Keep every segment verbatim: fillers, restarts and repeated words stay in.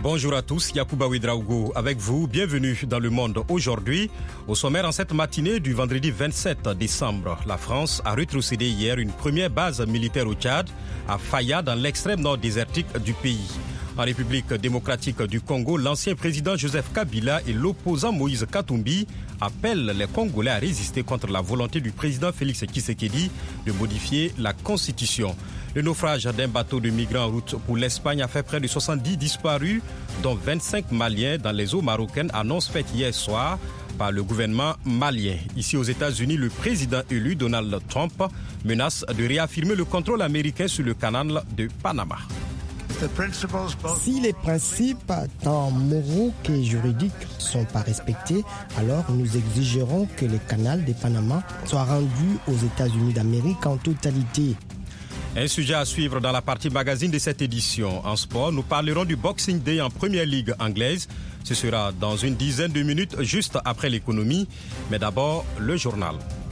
Bonjour à tous, Yacouba Ouedraogo avec vous. Bienvenue dans Le Monde aujourd'hui. Au sommaire en cette matinée du vendredi vingt-sept décembre, la France a rétrocédé hier une première base militaire au Tchad, à Faya, dans l'extrême nord désertique du pays. En République démocratique du Congo, l'ancien président Joseph Kabila et l'opposant Moïse Katumbi appellent les Congolais à résister contre la volonté du président Félix Tshisekedi de modifier la Constitution. Le naufrage d'un bateau de migrants en route pour l'Espagne a fait près de soixante-dix disparus, dont vingt-cinq Maliens dans les eaux marocaines, annonce faite hier soir par le gouvernement malien. Ici aux États-Unis, le président élu Donald Trump menace de réaffirmer le contrôle américain sur le canal de Panama. Si les principes, tant moraux que juridiques, ne sont pas respectés, alors nous exigerons que le canal de Panama soit rendu aux États-Unis d'Amérique en totalité. Un sujet à suivre dans la partie magazine de cette édition. En sport, nous parlerons du Boxing Day en Première Ligue anglaise. Ce sera dans une dizaine de minutes, juste après l'économie. Mais d'abord, le journal.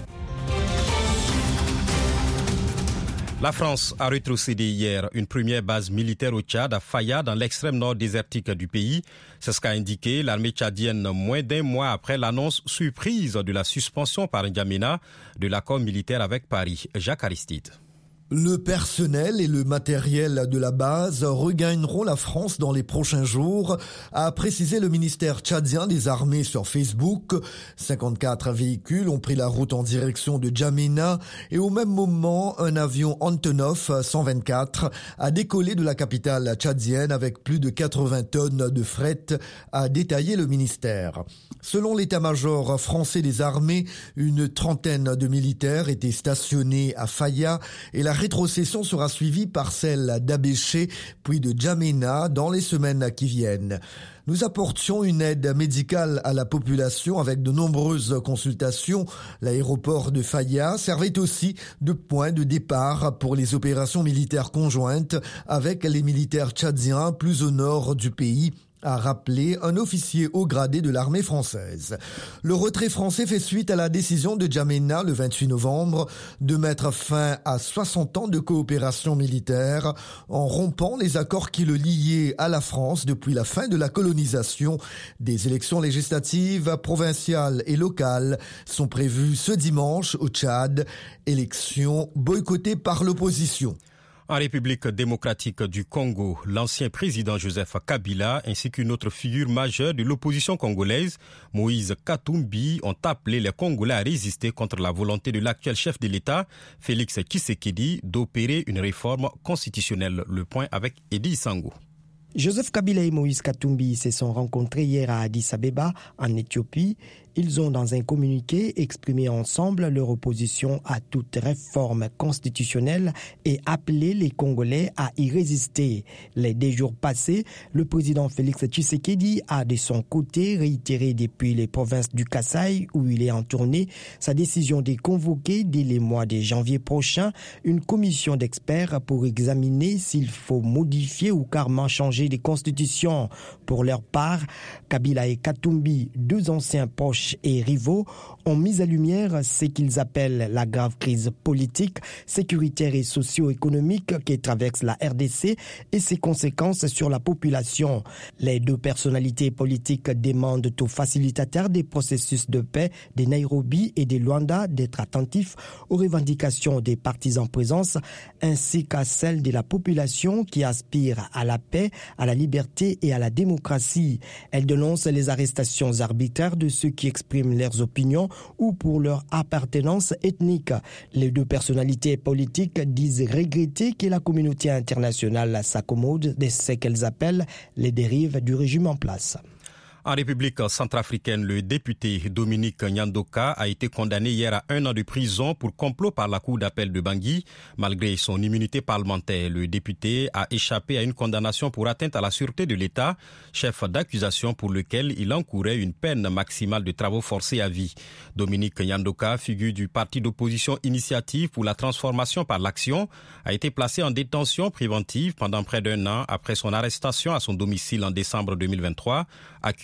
La France a rétrocédé hier une première base militaire au Tchad, à Faya, dans l'extrême nord désertique du pays. C'est ce qu'a indiqué l'armée tchadienne moins d'un mois après l'annonce surprise de la suspension par N'Djamena de l'accord militaire avec Paris. Jacques Aristide. Le personnel et le matériel de la base regagneront la France dans les prochains jours, a précisé le ministère tchadien des armées sur Facebook. cinquante-quatre véhicules ont pris la route en direction de N'Djamena et au même moment, un avion Antonov cent vingt-quatre a décollé de la capitale tchadienne avec plus de quatre-vingts tonnes de fret, a détaillé le ministère. Selon l'état-major français des armées, une trentaine de militaires étaient stationnés à Faya et la rétrocession sera suivie par celle d'Abéché puis de N'Djamena dans les semaines qui viennent. Nous apportions une aide médicale à la population avec de nombreuses consultations. L'aéroport de Faya servait aussi de point de départ pour les opérations militaires conjointes avec les militaires tchadiens plus au nord du pays, a rappelé un officier haut gradé de l'armée française. Le retrait français fait suite à la décision de N'Djamena le vingt-huit novembre de mettre fin à soixante ans de coopération militaire en rompant les accords qui le liaient à la France depuis la fin de la colonisation. Des élections législatives, provinciales et locales sont prévues ce dimanche au Tchad, élections boycottées par l'opposition. En République démocratique du Congo, l'ancien président Joseph Kabila ainsi qu'une autre figure majeure de l'opposition congolaise, Moïse Katumbi, ont appelé les Congolais à résister contre la volonté de l'actuel chef de l'État, Félix Tshisekedi, d'opérer une réforme constitutionnelle. Le point avec Edi Sango. Joseph Kabila et Moïse Katumbi se sont rencontrés hier à Addis Abeba, en Éthiopie. Ils ont, dans un communiqué, exprimé ensemble leur opposition à toute réforme constitutionnelle et appelé les Congolais à y résister. Les deux jours passés, le président Félix Tshisekedi a de son côté réitéré depuis les provinces du Kasaï, où il est en tournée, sa décision de convoquer dès les mois de janvier prochain une commission d'experts pour examiner s'il faut modifier ou carrément changer les constitutions. Pour leur part, Kabila et Katumbi, deux anciens proches et rivaux, ont mis à lumière ce qu'ils appellent la grave crise politique, sécuritaire et socio-économique qui traverse la R D C et ses conséquences sur la population. Les deux personnalités politiques demandent aux facilitateurs des processus de paix de Nairobi et de Luanda d'être attentifs aux revendications des partis en présence ainsi qu'à celles de la population qui aspire à la paix, à la liberté et à la démocratie. Elles dénoncent les arrestations arbitraires de ceux qui expriment leurs opinions ou pour leur appartenance ethnique. Les deux personnalités politiques disent regretter que la communauté internationale s'accommode de ce qu'elles appellent les dérives du régime en place. En République centrafricaine, le député Dominique Nyandoka a été condamné hier à un an de prison pour complot par la cour d'appel de Bangui. Malgré son immunité parlementaire, le député a échappé à une condamnation pour atteinte à la sûreté de l'État, chef d'accusation pour lequel il encourait une peine maximale de travaux forcés à vie. Dominique Nyandoka, figure du parti d'opposition Initiative pour la transformation par l'action, a été placé en détention préventive pendant près d'un an après son arrestation à son domicile en décembre deux mille vingt-trois, accusé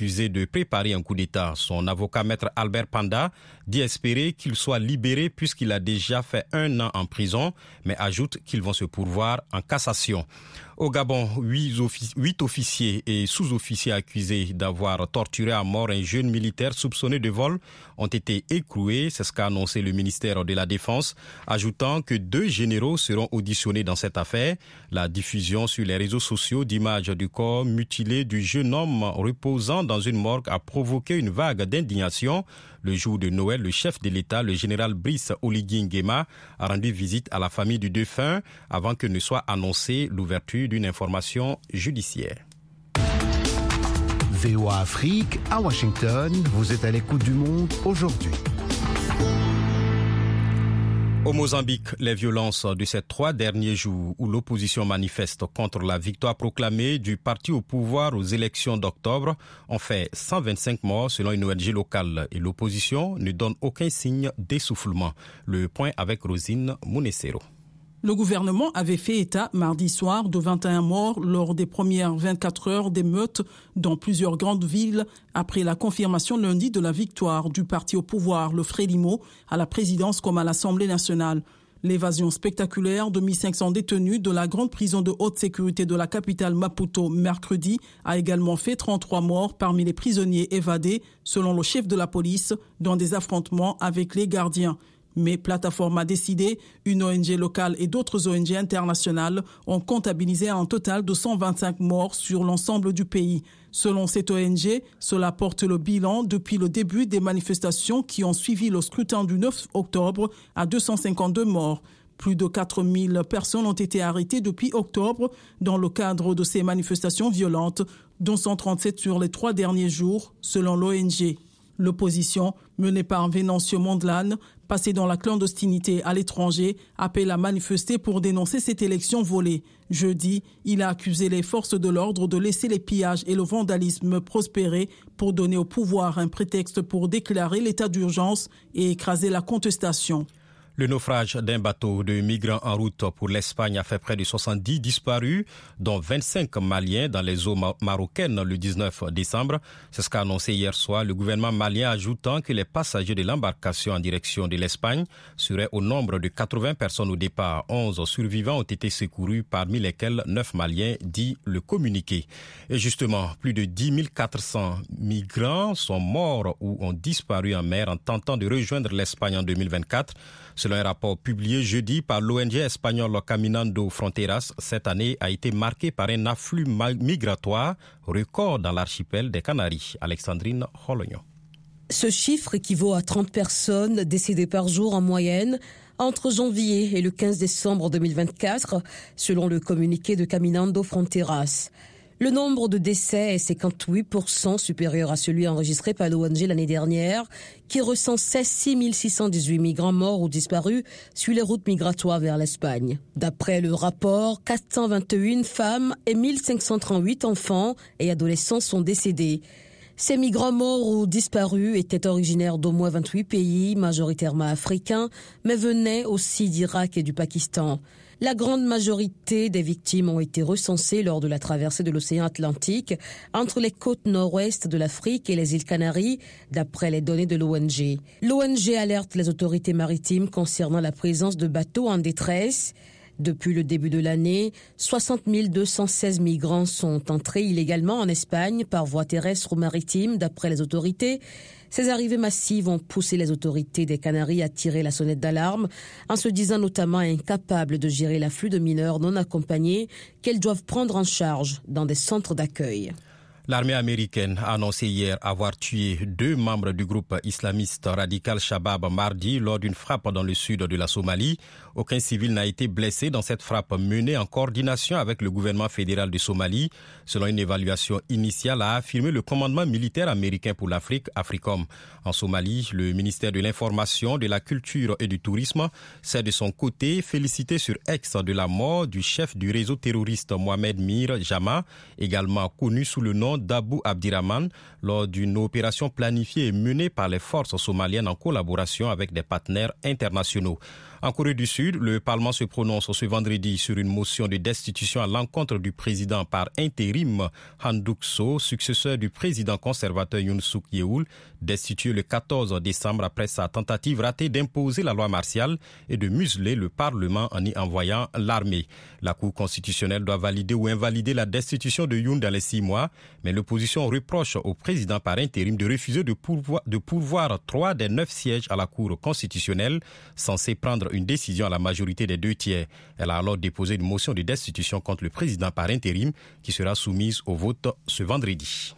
accusé de préparer un coup d'État. Son avocat, maître Albert Panda, dit espérer qu'il soit libéré puisqu'il a déjà fait un an en prison, mais ajoute qu'ils vont se pourvoir en cassation. Au Gabon, huit, offic- huit officiers et sous-officiers accusés d'avoir torturé à mort un jeune militaire soupçonné de vol ont été écroués. C'est ce qu'a annoncé le ministère de la Défense, ajoutant que deux généraux seront auditionnés dans cette affaire. La diffusion sur les réseaux sociaux d'images du corps mutilé du jeune homme reposant dans une morgue a provoqué une vague d'indignation. Le jour de Noël, le chef de l'État, le général Brice Oligui Nguema, a rendu visite à la famille du défunt avant que ne soit annoncée l'ouverture d'une information judiciaire. V O A Afrique, à Washington, vous êtes à l'écoute du monde aujourd'hui. Au Mozambique, les violences de ces trois derniers jours où l'opposition manifeste contre la victoire proclamée du parti au pouvoir aux élections d'octobre ont fait cent vingt-cinq morts selon une O N G locale et l'opposition ne donne aucun signe d'essoufflement. Le point avec Rosine Munessero. Le gouvernement avait fait état mardi soir de vingt et un morts lors des premières vingt-quatre heures d'émeutes dans plusieurs grandes villes après la confirmation lundi de la victoire du parti au pouvoir, le Frélimo, à la présidence comme à l'Assemblée nationale. L'évasion spectaculaire de mille cinq cents détenus de la grande prison de haute sécurité de la capitale Maputo mercredi a également fait trente-trois morts parmi les prisonniers évadés, selon le chef de la police, dans des affrontements avec les gardiens. Mais Plateforme a décidé, une O N G locale et d'autres O N G internationales ont comptabilisé un total de cent vingt-cinq morts sur l'ensemble du pays. Selon cette O N G, cela porte le bilan depuis le début des manifestations qui ont suivi le scrutin du neuf octobre à deux cent cinquante-deux morts. Plus de quatre mille personnes ont été arrêtées depuis octobre dans le cadre de ces manifestations violentes, dont cent trente-sept sur les trois derniers jours, selon l'O N G. L'opposition, menée par Venancio Mondlane, passé dans la clandestinité à l'étranger, appelle à manifester pour dénoncer cette élection volée. Jeudi, il a accusé les forces de l'ordre de laisser les pillages et le vandalisme prospérer pour donner au pouvoir un prétexte pour déclarer l'état d'urgence et écraser la contestation. Le naufrage d'un bateau de migrants en route pour l'Espagne a fait près de soixante-dix disparus, dont vingt-cinq Maliens dans les eaux marocaines le dix-neuf décembre. C'est ce qu'a annoncé hier soir le gouvernement malien, ajoutant que les passagers de l'embarcation en direction de l'Espagne seraient au nombre de quatre-vingts personnes au départ. onze survivants ont été secourus, parmi lesquels neuf Maliens, dit le communiqué. Et justement, plus de dix mille quatre cents migrants sont morts ou ont disparu en mer en tentant de rejoindre l'Espagne en deux mille vingt-quatre. Selon un rapport publié jeudi par l'O N G espagnole Caminando Fronteras, cette année a été marquée par un afflux migratoire record dans l'archipel des Canaries. Alexandrine Rolognon. Ce chiffre équivaut à trente personnes décédées par jour en moyenne entre janvier et le quinze décembre deux mille vingt-quatre, selon le communiqué de Caminando Fronteras. Le nombre de décès est cinquante-huit pour cent supérieur à celui enregistré par l'O N G l'année dernière, qui recensait six mille six cent dix-huit migrants morts ou disparus sur les routes migratoires vers l'Espagne. D'après le rapport, quatre cent vingt et une femmes et mille cinq cent trente-huit enfants et adolescents sont décédés. Ces migrants morts ou disparus étaient originaires d'au moins vingt-huit pays, majoritairement africains, mais venaient aussi d'Irak et du Pakistan. La grande majorité des victimes ont été recensées lors de la traversée de l'océan Atlantique entre les côtes nord-ouest de l'Afrique et les îles Canaries, d'après les données de l'O N G. L'O N G alerte les autorités maritimes concernant la présence de bateaux en détresse. Depuis le début de l'année, soixante mille deux cent seize migrants sont entrés illégalement en Espagne par voie terrestre ou maritime, d'après les autorités. Ces arrivées massives ont poussé les autorités des Canaries à tirer la sonnette d'alarme, en se disant notamment incapables de gérer l'afflux de mineurs non accompagnés qu'elles doivent prendre en charge dans des centres d'accueil. L'armée américaine a annoncé hier avoir tué deux membres du groupe islamiste radical Shabab mardi lors d'une frappe dans le sud de la Somalie. Aucun civil n'a été blessé dans cette frappe menée en coordination avec le gouvernement fédéral de Somalie, selon une évaluation initiale, a affirmé le commandement militaire américain pour l'Afrique, AFRICOM. En Somalie, le ministère de l'Information, de la Culture et du Tourisme s'est de son côté félicité sur X de la mort du chef du réseau terroriste Mohamed Mir Jama, également connu sous le nom d'Abu Abdirahman, lors d'une opération planifiée et menée par les forces somaliennes en collaboration avec des partenaires internationaux. En Corée du Sud, le Parlement se prononce ce vendredi sur une motion de destitution à l'encontre du président par intérim Han Duck-soo, successeur du président conservateur Yoon Suk-yeol, destitué le quatorze décembre après sa tentative ratée d'imposer la loi martiale et de museler le Parlement en y envoyant l'armée. La Cour constitutionnelle doit valider ou invalider la destitution de Yoon dans les six mois, mais l'opposition reproche au président par intérim de refuser de pourvoir, de pourvoir trois des neuf sièges à la Cour constitutionnelle, censée prendre une décision à la majorité des deux tiers. Elle a alors déposé une motion de destitution contre le président par intérim qui sera soumise au vote ce vendredi.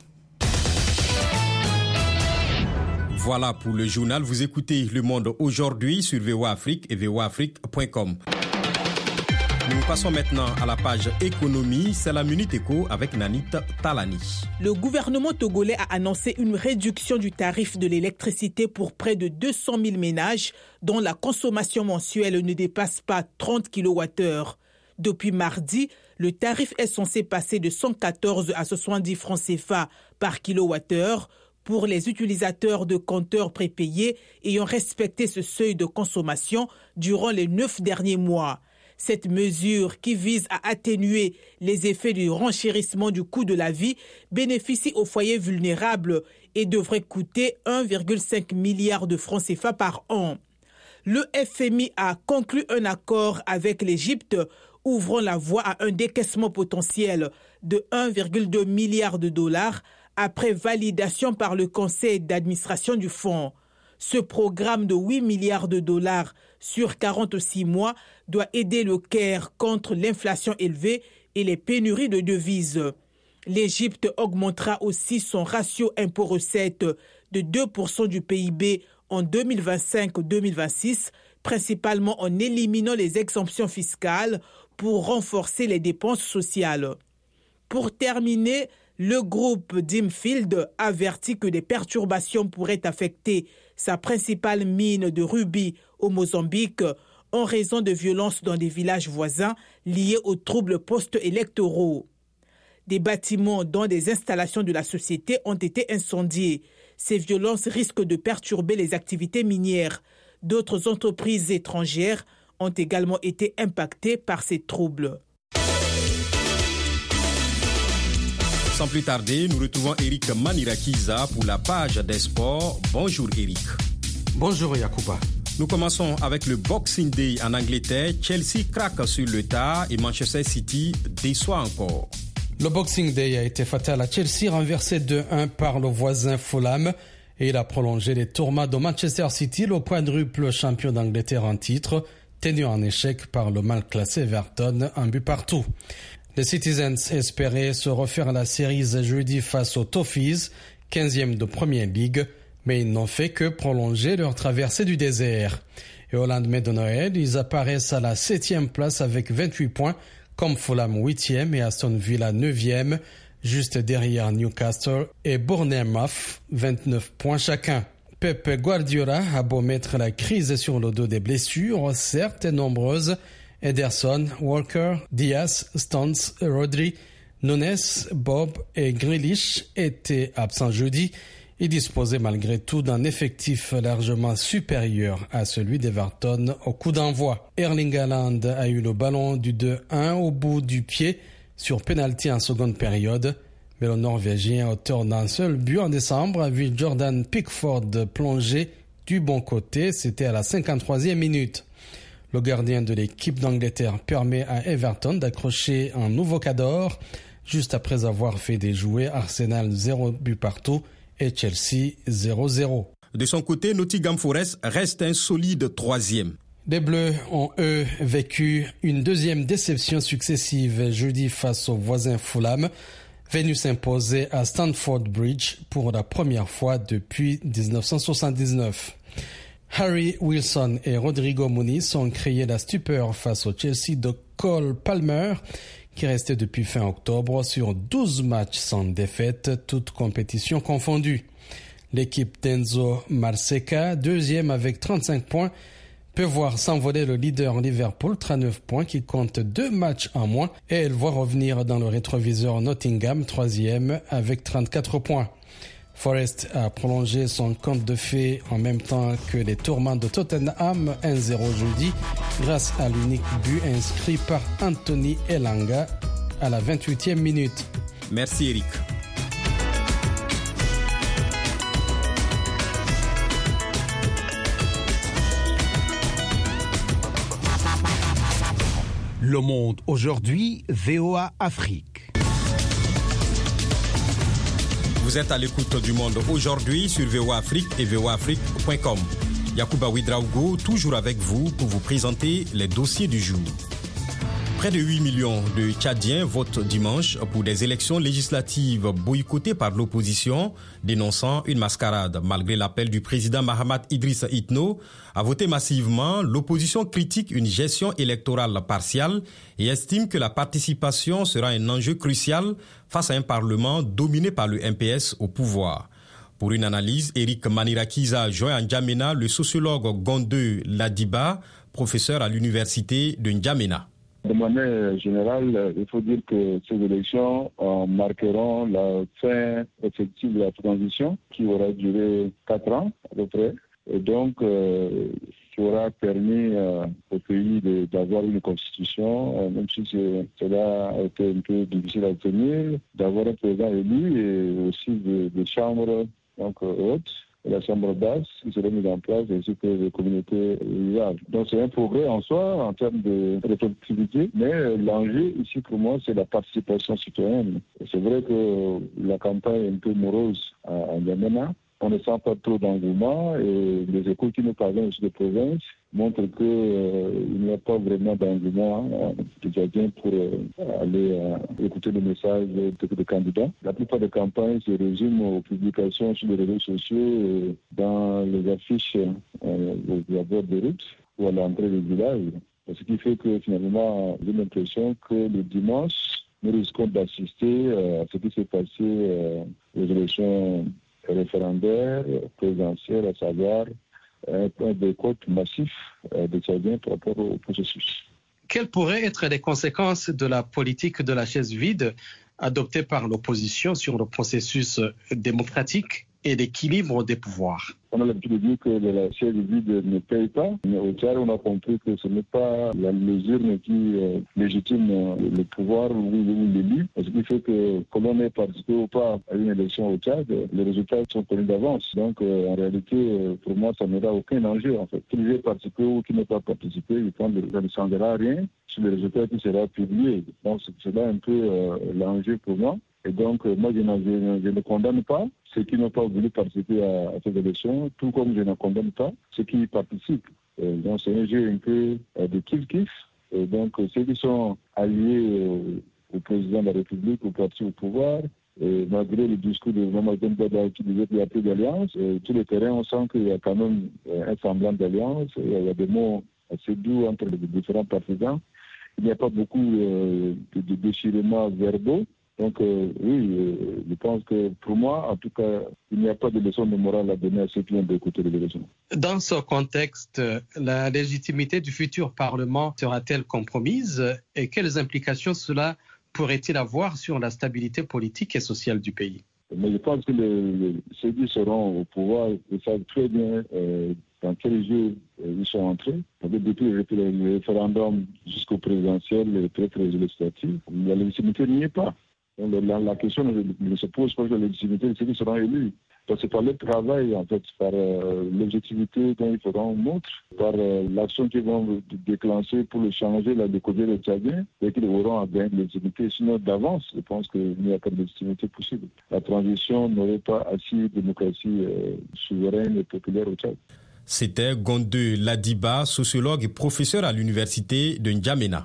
Voilà pour le journal. Vous écoutez Le Monde aujourd'hui sur V O A Afrique et V O A Afrique point com. Nous passons maintenant à la page économie. C'est la Minute Éco avec Nanit Talani. Le gouvernement togolais a annoncé une réduction du tarif de l'électricité pour près de deux cent mille ménages dont la consommation mensuelle ne dépasse pas trente kilowattheures. Depuis mardi, le tarif est censé passer de cent quatorze à soixante-dix francs C F A par kilowattheure pour les utilisateurs de compteurs prépayés ayant respecté ce seuil de consommation durant les neuf derniers mois. Cette mesure, qui vise à atténuer les effets du renchérissement du coût de la vie, bénéficie aux foyers vulnérables et devrait coûter un virgule cinq milliard de francs C F A par an. Le F M I a conclu un accord avec l'Égypte, ouvrant la voie à un décaissement potentiel de un virgule deux milliard de dollars après validation par le conseil d'administration du fonds. Ce programme de huit milliards de dollars sur quarante-six mois doit aider le Caire contre l'inflation élevée et les pénuries de devises. L'Égypte augmentera aussi son ratio impôt-recette de deux pour cent du P I B en deux mille vingt-cinq deux mille vingt-six, principalement en éliminant les exemptions fiscales pour renforcer les dépenses sociales. Pour terminer, le groupe Dimfield avertit que des perturbations pourraient affecter sa principale mine de rubis au Mozambique en raison de violences dans des villages voisins liés aux troubles post-électoraux. Des bâtiments dont des installations de la société ont été incendiés. Ces violences risquent de perturber les activités minières. D'autres entreprises étrangères ont également été impactées par ces troubles. Sans plus tarder, nous retrouvons Eric Manirakiza pour la page des sports. Bonjour Eric. Bonjour Yacouba. Nous commençons avec le Boxing Day en Angleterre. Chelsea craque sur le tard et Manchester City déçoit encore. Le Boxing Day a été fatal à Chelsea, renversé deux un par le voisin Fulham, et il a prolongé les tourments de Manchester City, le quadruple champion d'Angleterre en titre, tenu en échec par le mal classé Everton, un but partout. Les Citizens espéraient se refaire la série jeudi face aux Toffees, quinzième de Premier League, mais ils n'ont fait que prolonger leur traversée du désert. Et au lendemain de Noël, ils apparaissent à la septième place avec vingt-huit points, comme Fulham huitième et Aston Villa neuvième, juste derrière Newcastle et Bournemouth, vingt-neuf points chacun. Pep Guardiola a beau mettre la crise sur le dos des blessures, certes nombreuses. Ederson, Walker, Diaz, Stones, Rodri, Nunes, Bob et Grealish étaient absents jeudi et disposaient malgré tout d'un effectif largement supérieur à celui d'Everton au coup d'envoi. Erling Haaland a eu le ballon du deux un au bout du pied sur pénalty en seconde période, mais le Norvégien, auteur d'un seul but en décembre, a vu Jordan Pickford plonger du bon côté, c'était à la cinquante-troisième minute. Le gardien de l'équipe d'Angleterre permet à Everton d'accrocher un nouveau cador juste après avoir fait déjouer Arsenal zéro but partout et Chelsea zéro zéro. De son côté, Nottingham Forest reste un solide troisième. Les Bleus ont, eux, vécu une deuxième déception successive jeudi face aux voisins Fulham, venu s'imposer à Stamford Bridge pour la première fois depuis dix-neuf cent soixante-dix-neuf. Harry Wilson et Rodrigo Muniz ont créé la stupeur face au Chelsea de Cole Palmer, qui restait depuis fin octobre sur douze matchs sans défaite, toutes compétitions confondues. L'équipe d'Enzo Marseca, deuxième avec trente-cinq points, peut voir s'envoler le leader Liverpool, trente-neuf points, qui compte deux matchs en moins, et elle voit revenir dans le rétroviseur Nottingham, troisième, avec trente-quatre points. Forest a prolongé son conte de fées en même temps que les Tourments de Tottenham un zéro jeudi grâce à l'unique but inscrit par Anthony Elanga à la vingt-huitième minute. Merci Eric. Le Monde aujourd'hui, V O A Afrique. Vous êtes à l'écoute du Monde aujourd'hui sur V O A Afrique et V O A Afrique point com. Yacouba Ouedraogo, toujours avec vous pour vous présenter les dossiers du jour. Près de huit millions de Tchadiens votent dimanche pour des élections législatives boycottées par l'opposition, dénonçant une mascarade. Malgré l'appel du président Mahamat Idriss Itno à voter massivement, l'opposition critique une gestion électorale partiale et estime que la participation sera un enjeu crucial face à un parlement dominé par le M P S au pouvoir. Pour une analyse, Eric Manirakiza joint à N'Djamena le sociologue Gonde Ladiba, professeur à l'université de N'Djamena. De manière générale, il faut dire que ces élections euh, marqueront la fin effective de la transition qui aura duré quatre ans à peu près et donc euh, qui aura permis euh, au pays de, d'avoir une constitution, euh, même si c'est, cela a été un peu difficile à obtenir, d'avoir un président élu et aussi des de chambres donc, hautes. La chambre basse qui serait mise en place ainsi que les communautés rurales. Donc c'est un progrès en soi en termes de représentativité, mais l'enjeu ici pour moi c'est la participation citoyenne. Et c'est vrai que la campagne est un peu morose à N'Djamena. On ne sent pas trop d'engouement et les échos qui nous parlent aussi de province montrent qu'il euh, n'y a pas vraiment d'engouement euh, des Tchadiens pour euh, aller euh, écouter le message des de candidats. La plupart des campagnes se résument aux publications sur les réseaux sociaux, euh, dans les affiches euh, au bord des routes ou à l'entrée des villages. Ce qui fait que finalement, j'ai l'impression que le dimanche, nous risquons d'assister euh, à ce qui s'est passé euh, aux élections référendaire, présidentiel, à savoir un, un boycott massif euh, des Tchadiens par rapport au processus. Quelles pourraient être les conséquences de la politique de la chaise vide adoptée par l'opposition sur le processus démocratique et l'équilibre des pouvoirs? On a l'habitude de dire que la chaise vide ne paye pas, mais au Tchad, on a compris que ce n'est pas la mesure qui euh, légitime euh, le pouvoir ou, ou l'élu. Ce qui fait que, que l'on ait participé ou pas à une élection au Tchad, les résultats sont connus d'avance. Donc, euh, en réalité, euh, pour moi, ça n'aura aucun enjeu. En fait, qu'il ait participé ou qu'il n'ait pas participé, il ne changera rien sur le résultat qui sera publié. Donc, c'est là un peu euh, l'enjeu pour moi. Et donc, euh, moi, je, je, je ne condamne pas ceux qui n'ont pas voulu participer à, à ces élections, tout comme je ne condamne pas ceux qui y participent. Euh, donc, c'est un jeu un peu euh, de kiff-kiff. Et donc, euh, ceux qui sont alliés euh, au président de la République, au parti au pouvoir, et malgré le discours de Mamadou Bada qui disait qu'il n'y a plus d'alliance, euh, sur le terrain, on sent qu'il y a quand même euh, un semblant d'alliance. Il y a des mots assez doux entre les différents partisans. Il n'y a pas beaucoup euh, de, de déchirements verbaux. Donc euh, oui, euh, je pense que pour moi, en tout cas, il n'y a pas de leçon de morale à donner à ceux qui ont d'écouter les élections. Dans ce contexte, la légitimité du futur Parlement sera-t-elle compromise et quelles implications cela pourrait-il avoir sur la stabilité politique et sociale du pays? Mais je pense que les, les, ceux qui seront au pouvoir, ils savent très bien euh, dans quel jeu euh, ils sont entrés. Depuis le référendum jusqu'au présidentiel et peut-être les législatives, la légitimité n'y est pas. La, la question ne, ne se pose pas sur la légitimité de ceux qui seront élus. Donc c'est par le travail, en fait, par euh, l'objectivité dont ils feront montre, par euh, l'action qu'ils vont déclencher pour le changer, la découvrir les Tchadiens, et qu'ils auront à gagner de légitimité. Sinon, d'avance, je pense qu'il n'y a pas de légitimité possible. La transition n'aurait pas assis une démocratie euh, souveraine et populaire au Tchad. C'était Gonde Ladiba, sociologue et professeur à l'université de N'Djamena.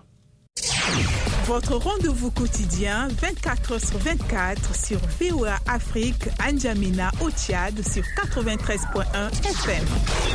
Votre rendez-vous quotidien vingt-quatre heures sur vingt-quatre sur V O A Afrique, à N'Djamena au Tchad sur quatre-vingt-treize point un F M.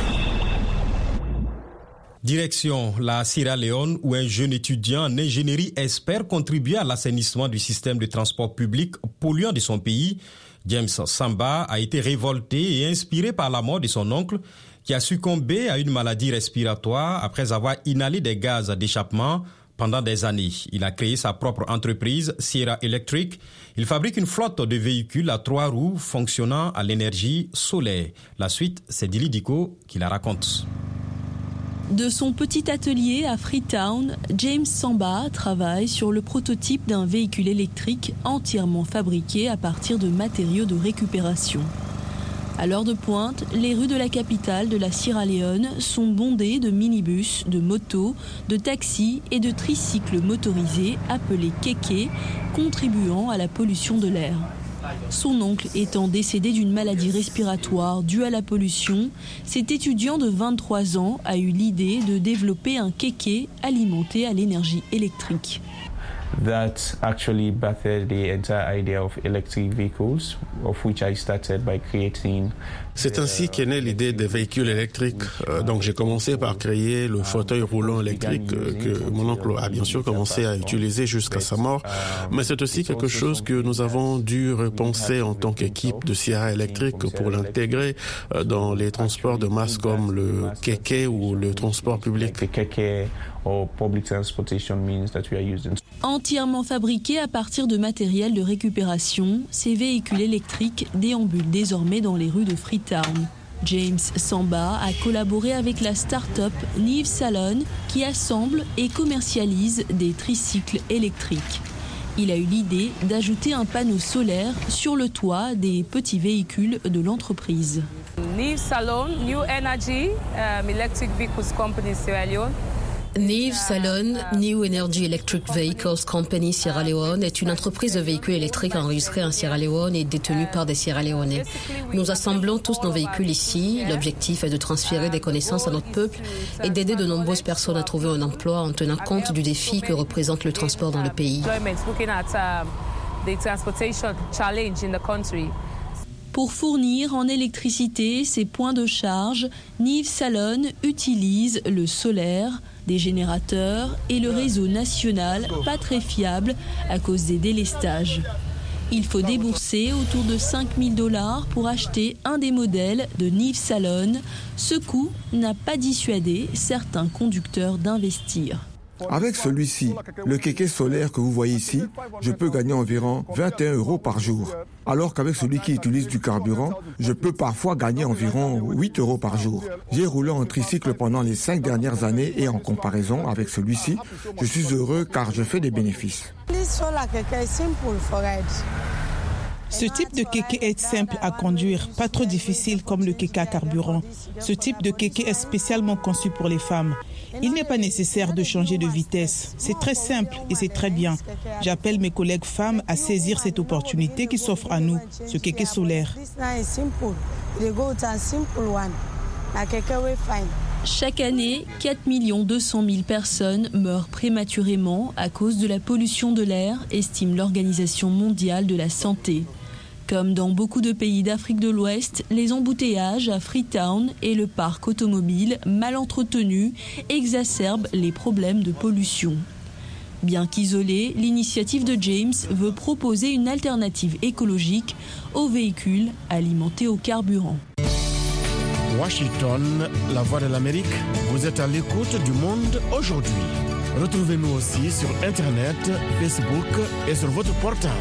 Direction la Sierra Leone où un jeune étudiant en ingénierie espère contribuer à l'assainissement du système de transport public polluant de son pays. James Samba a été révolté et inspiré par la mort de son oncle qui a succombé à une maladie respiratoire après avoir inhalé des gaz d'échappement pendant des années. Il a créé sa propre entreprise, Sierra Electric. Il fabrique une flotte de véhicules à trois roues fonctionnant à l'énergie solaire. La suite, c'est Dili Diko qui la raconte. De son petit atelier à Freetown, James Samba travaille sur le prototype d'un véhicule électrique entièrement fabriqué à partir de matériaux de récupération. À l'heure de pointe, les rues de la capitale de la Sierra Leone sont bondées de minibus, de motos, de taxis et de tricycles motorisés appelés kékés, contribuant à la pollution de l'air. Son oncle étant décédé d'une maladie respiratoire due à la pollution, cet étudiant de vingt-trois ans a eu l'idée de développer un kéké alimenté à l'énergie électrique. That actually bathed the entire idea of electric vehicles, of which I started by creating. C'est ainsi qu'est née l'idée des véhicules électriques. Euh, donc j'ai commencé par créer le fauteuil roulant électrique euh, que mon oncle a bien sûr commencé à utiliser jusqu'à sa mort. Mais c'est aussi quelque chose que nous avons dû repenser en tant qu'équipe de Sierra Electric pour l'intégrer euh, dans les transports de masse comme le kéké ou le transport public. Entièrement fabriqués à partir de matériel de récupération, ces véhicules électriques déambulent désormais dans les rues de Freetown. James Samba a collaboré avec la start-up Neve Salon qui assemble et commercialise des tricycles électriques. Il a eu l'idée d'ajouter un panneau solaire sur le toit des petits véhicules de l'entreprise. Neve Salon, New Energy, um, Electric Vehicles Company Sierra Leone. Neve Salon, New Energy Electric Vehicles Company Sierra Leone est une entreprise de véhicules électriques enregistrée en Sierra Leone et détenue par des Sierra Leonais. Nous assemblons tous nos véhicules ici. L'objectif est de transférer des connaissances à notre peuple et d'aider de nombreuses personnes à trouver un emploi en tenant compte du défi que représente le transport dans le pays. Pour fournir en électricité ces points de charge, Neve Salon utilise le solaire, des générateurs et le réseau national pas très fiable à cause des délestages. Il faut débourser autour de cinq mille dollars pour acheter un des modèles de Neve Salon. Ce coût n'a pas dissuadé certains conducteurs d'investir. Avec celui-ci, le kéké solaire que vous voyez ici, je peux gagner environ vingt et un euros par jour. Alors qu'avec celui qui utilise du carburant, je peux parfois gagner environ huit euros par jour. J'ai roulé en tricycle pendant les cinq dernières années et en comparaison avec celui-ci, je suis heureux car je fais des bénéfices. Ce type de kéké est simple à conduire, pas trop difficile comme le kéké à carburant. Ce type de kéké est spécialement conçu pour les femmes. Il n'est pas nécessaire de changer de vitesse. C'est très simple et c'est très bien. J'appelle mes collègues femmes à saisir cette opportunité qui s'offre à nous, ce kéké solaire. Chaque année, quatre millions deux cent mille personnes meurent prématurément à cause de la pollution de l'air, estime l'Organisation mondiale de la santé. Comme dans beaucoup de pays d'Afrique de l'Ouest, les embouteillages à Freetown et le parc automobile mal entretenu exacerbent les problèmes de pollution. Bien qu'isolée, l'initiative de James veut proposer une alternative écologique aux véhicules alimentés au carburant. Washington, la voix de l'Amérique, vous êtes à l'écoute du monde aujourd'hui. Retrouvez-nous aussi sur Internet, Facebook et sur votre portable.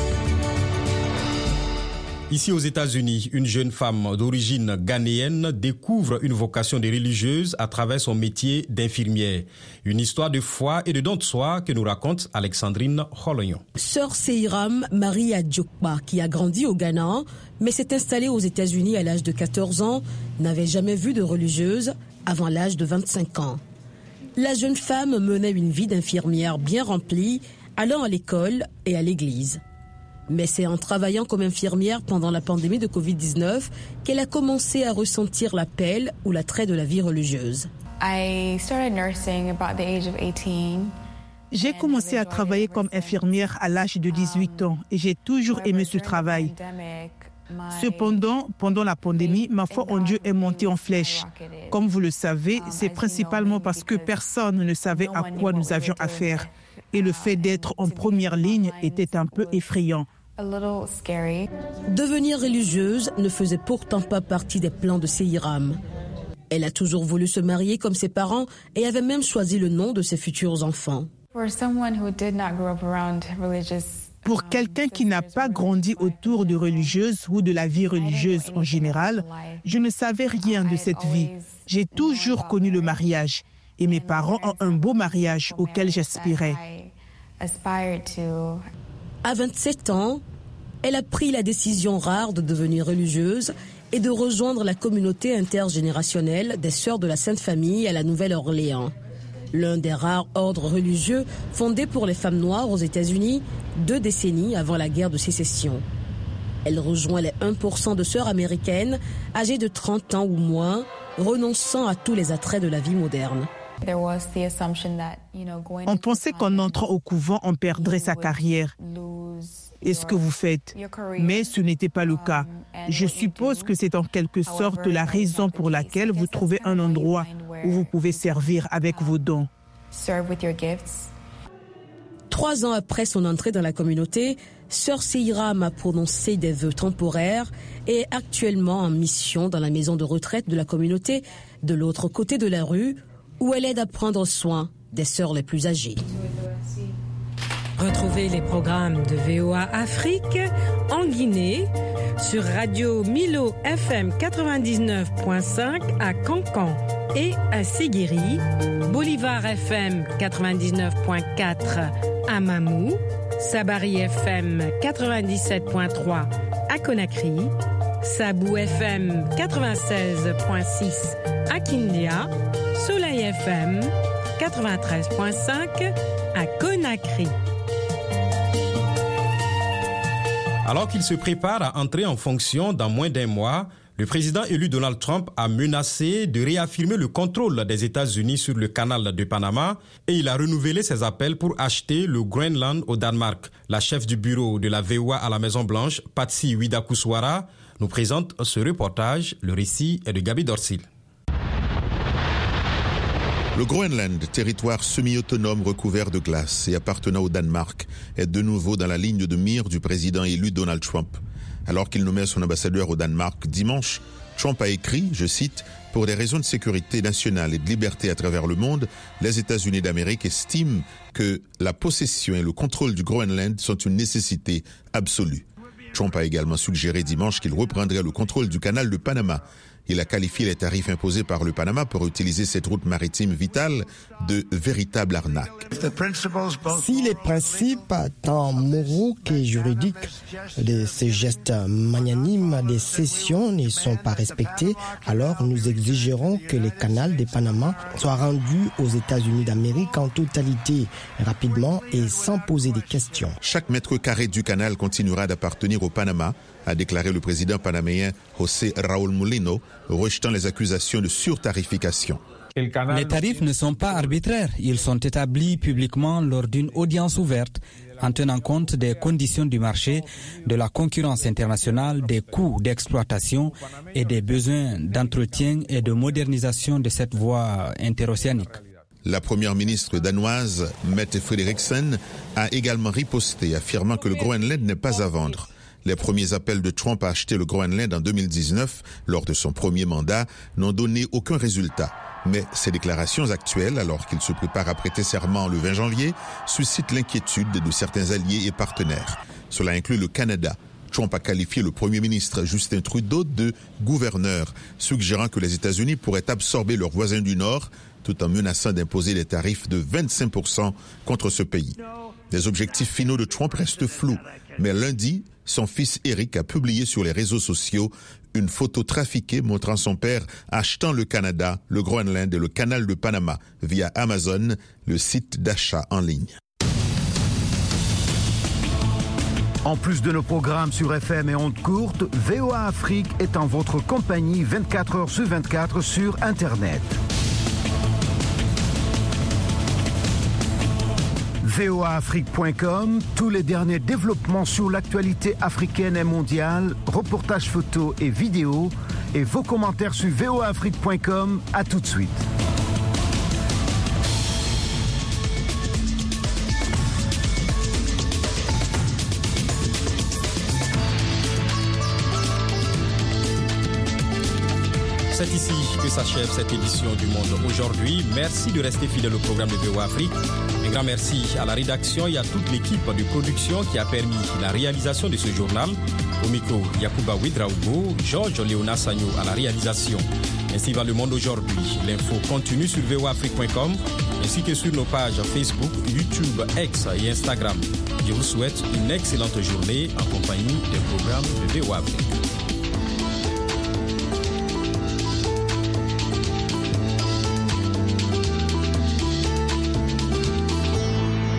Ici aux États-Unis, une jeune femme d'origine ghanéenne découvre une vocation de religieuse à travers son métier d'infirmière. Une histoire de foi et de don de soi que nous raconte Alexandrine Holoyon. Sœur Seiram Marie Adjokba, qui a grandi au Ghana, mais s'est installée aux États-Unis à l'âge de quatorze ans, n'avait jamais vu de religieuse avant l'âge de vingt-cinq ans. La jeune femme menait une vie d'infirmière bien remplie, allant à l'école et à l'église. Mais c'est en travaillant comme infirmière pendant la pandémie de covid dix-neuf qu'elle a commencé à ressentir l'appel ou l'attrait de la vie religieuse. J'ai commencé à travailler comme infirmière à l'âge de dix-huit ans et j'ai toujours aimé ce travail. Cependant, pendant la pandémie, ma foi en Dieu est montée en flèche. Comme vous le savez, c'est principalement parce que personne ne savait à quoi nous avions affaire. Et le fait d'être en première ligne était un peu effrayant. Devenir religieuse ne faisait pourtant pas partie des plans de Seiram. Elle a toujours voulu se marier comme ses parents et avait même choisi le nom de ses futurs enfants. Pour quelqu'un qui n'a pas grandi autour de religieuses ou de la vie religieuse en général, je ne savais rien de cette vie. J'ai toujours connu le mariage et mes parents ont un beau mariage auquel j'aspirais. À vingt-sept ans, elle a pris la décision rare de devenir religieuse et de rejoindre la communauté intergénérationnelle des Sœurs de la Sainte Famille à la Nouvelle-Orléans. L'un des rares ordres religieux fondés pour les femmes noires aux États-Unis deux décennies avant la guerre de sécession. Elle rejoint les un pour cent de sœurs américaines âgées de trente ans ou moins, renonçant à tous les attraits de la vie moderne. On pensait qu'en entrant au couvent, on perdrait sa carrière et ce que vous faites. Mais ce n'était pas le cas. Je suppose que c'est en quelque sorte la raison pour laquelle vous trouvez un endroit où vous pouvez servir avec vos dons. Trois ans après son entrée dans la communauté, Sœur Seiram a prononcé des vœux temporaires et est actuellement en mission dans la maison de retraite de la communauté, de l'autre côté de la rue, où elle aide à prendre soin des sœurs les plus âgées. Retrouvez les programmes de V O A Afrique en Guinée sur Radio Milo F M quatre-vingt-dix-neuf virgule cinq à Cancan et à Séguéri, Bolivar F M quatre-vingt-dix-neuf virgule quatre à Mamou, Sabari F M quatre-vingt-dix-sept virgule trois à Conakry, Sabou F M quatre-vingt-seize virgule six à Kindia, Soleil F M quatre-vingt-treize virgule cinq à Conakry. Alors qu'il se prépare à entrer en fonction dans moins d'un mois, le président élu Donald Trump a menacé de réaffirmer le contrôle des États-Unis sur le canal de Panama et il a renouvelé ses appels pour acheter le Groenland au Danemark. La chef du bureau de la V O A à la Maison-Blanche, Patsy Widakuswara, nous présente ce reportage. Le récit est de Gabi Dorsil. Le Groenland, territoire semi-autonome recouvert de glace et appartenant au Danemark, est de nouveau dans la ligne de mire du président élu Donald Trump. Alors qu'il nommait son ambassadeur au Danemark dimanche, Trump a écrit, je cite, « Pour des raisons de sécurité nationale et de liberté à travers le monde, les États-Unis d'Amérique estiment que la possession et le contrôle du Groenland sont une nécessité absolue. » Trump a également suggéré dimanche qu'il reprendrait le contrôle du canal de Panama. Il a qualifié les tarifs imposés par le Panama pour utiliser cette route maritime vitale de véritable arnaque. Si les principes, tant moraux que juridiques, de ces gestes magnanimes des cessions ne sont pas respectés, alors nous exigerons que le canal de Panama soit rendu aux États-Unis d'Amérique en totalité, rapidement et sans poser des questions. Chaque mètre carré du canal continuera d'appartenir au Panama, a déclaré le président panaméen José Raúl Mulino, rejetant les accusations de surtarification. Les tarifs ne sont pas arbitraires. Ils sont établis publiquement lors d'une audience ouverte en tenant compte des conditions du marché, de la concurrence internationale, des coûts d'exploitation et des besoins d'entretien et de modernisation de cette voie interocéanique. La première ministre danoise, Mette Frederiksen, a également riposté, affirmant que le Groenland n'est pas à vendre. Les premiers appels de Trump à acheter le Groenland en deux mille dix-neuf, lors de son premier mandat, n'ont donné aucun résultat. Mais ces déclarations actuelles, alors qu'il se prépare à prêter serment le vingt janvier, suscitent l'inquiétude de certains alliés et partenaires. Cela inclut le Canada. Trump a qualifié le premier ministre Justin Trudeau de gouverneur, suggérant que les États-Unis pourraient absorber leurs voisins du Nord, tout en menaçant d'imposer des tarifs de vingt-cinq pour cent contre ce pays. Les objectifs finaux de Trump restent flous, mais lundi, son fils Eric a publié sur les réseaux sociaux une photo trafiquée montrant son père achetant le Canada, le Groenland et le canal de Panama via Amazon, le site d'achat en ligne. En plus de nos programmes sur F M et ondes courtes, V O A Afrique est en votre compagnie vingt-quatre heures sur vingt-quatre sur Internet. V O A Afrique point com, tous les derniers développements sur l'actualité africaine et mondiale, reportages photos et vidéos, et vos commentaires sur V O A Afrique point com. À tout de suite. C'est C'est ici que s'achève cette édition du Monde aujourd'hui. Merci de rester fidèle au programme de V O A Afrique. Un grand merci à la rédaction et à toute l'équipe de production qui a permis la réalisation de ce journal. Au micro, Yacouba Ouedraogo, Georges Léonard Sagno à la réalisation. Ainsi va le monde aujourd'hui. L'info continue sur V O A Afrique point com ainsi que sur nos pages Facebook, YouTube, X et Instagram. Je vous souhaite une excellente journée en compagnie des programmes de V O A Afrique.